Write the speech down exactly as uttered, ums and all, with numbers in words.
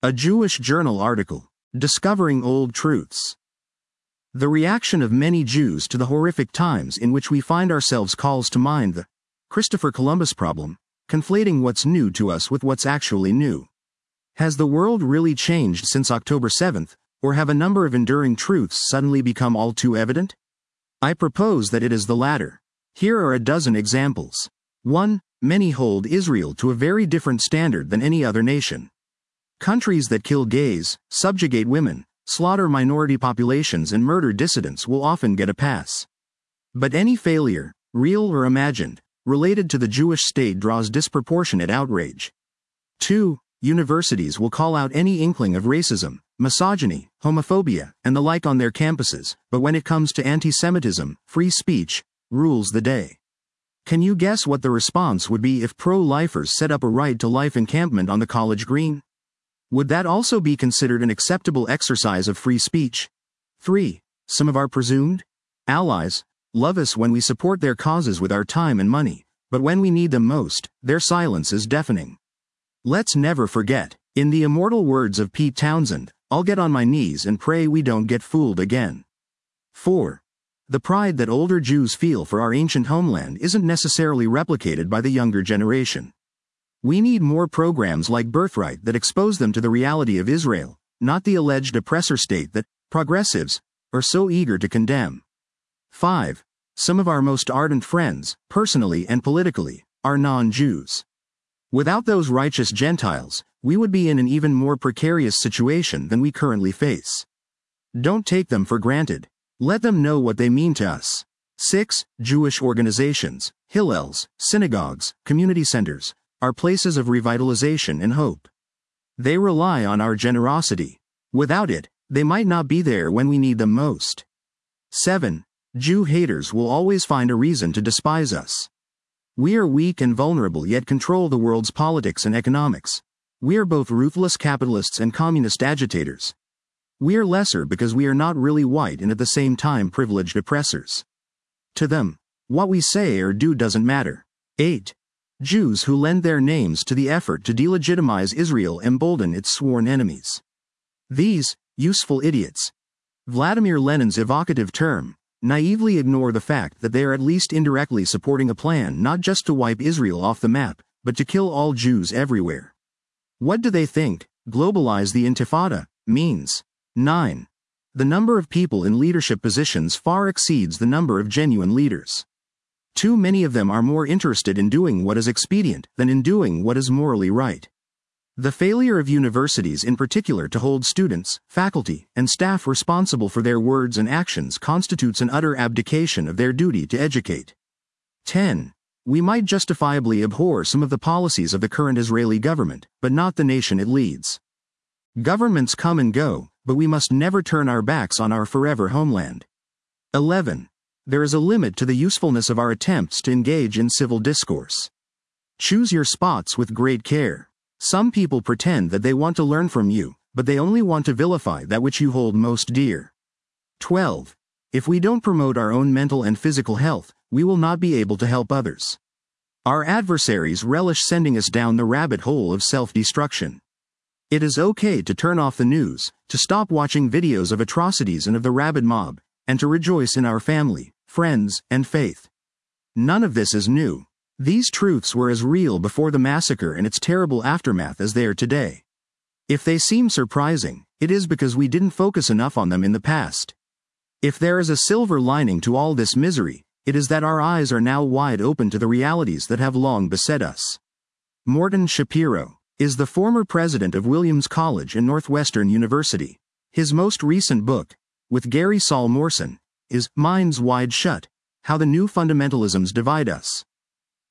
A Jewish Journal article, Discovering Old Truths. The reaction of many Jews to the horrific times in which we find ourselves calls to mind the Christopher Columbus problem, conflating what's new to us with what's actually new. Has the world really changed since October seventh, or have a number of enduring truths suddenly become all too evident? I propose that it is the latter. Here are a dozen examples. one. Many hold Israel to a very different standard than any other nation. Countries that kill gays, subjugate women, slaughter minority populations and murder dissidents will often get a pass. But any failure, real or imagined, related to the Jewish state draws disproportionate outrage. two. Universities will call out any inkling of racism, misogyny, homophobia, and the like on their campuses, but when it comes to anti-Semitism, free speech rules the day. Can you guess what the response would be if pro-lifers set up a right to life encampment on the college green? Would that also be considered an acceptable exercise of free speech? three. Some of our presumed allies love us when we support their causes with our time and money, but when we need them most, their silence is deafening. Let's never forget, in the immortal words of Pete Townsend, I'll get on my knees and pray we don't get fooled again. four. The pride that older Jews feel for our ancient homeland isn't necessarily replicated by the younger generation. We need more programs like Birthright that expose them to the reality of Israel, not the alleged oppressor state that progressives are so eager to condemn. five. Some of our most ardent friends, personally and politically, are non-Jews. Without those righteous Gentiles, we would be in an even more precarious situation than we currently face. Don't take them for granted. Let them know what they mean to us. six. Jewish organizations, hillels, synagogues, community centers, are places of revitalization and hope. They rely on our generosity. Without it, they might not be there when we need them most. seven. Jew haters will always find a reason to despise us. We are weak and vulnerable yet control the world's politics and economics. We are both ruthless capitalists and communist agitators. We are lesser because we are not really white and at the same time privileged oppressors. To them, what we say or do doesn't matter. eight. Jews who lend their names to the effort to delegitimize Israel embolden its sworn enemies. These useful idiots, Vladimir Lenin's evocative term, naively ignore the fact that they are at least indirectly supporting a plan not just to wipe Israel off the map, but to kill all Jews everywhere. What do they think globalize the Intifada means? nine. The number of people in leadership positions far exceeds the number of genuine leaders. Too many of them are more interested in doing what is expedient than in doing what is morally right. The failure of universities in particular to hold students, faculty, and staff responsible for their words and actions constitutes an utter abdication of their duty to educate. ten. We might justifiably abhor some of the policies of the current Israeli government, but not the nation it leads. Governments come and go, but we must never turn our backs on our forever homeland. eleven. There is a limit to the usefulness of our attempts to engage in civil discourse. Choose your spots with great care. Some people pretend that they want to learn from you, but they only want to vilify that which you hold most dear. twelve. If we don't promote our own mental and physical health, we will not be able to help others. Our adversaries relish sending us down the rabbit hole of self-destruction. It is okay to turn off the news, to stop watching videos of atrocities and of the rabid mob, and to rejoice in our family, friends, and faith. None of this is new. These truths were as real before the massacre and its terrible aftermath as they are today. If they seem surprising, it is because we didn't focus enough on them in the past. If there is a silver lining to all this misery, it is that our eyes are now wide open to the realities that have long beset us. Morton Shapiro is the former president of Williams College and Northwestern University. His most recent book, with Gary Saul Morson, is Minds Wide Shut: How the New Fundamentalisms Divide Us.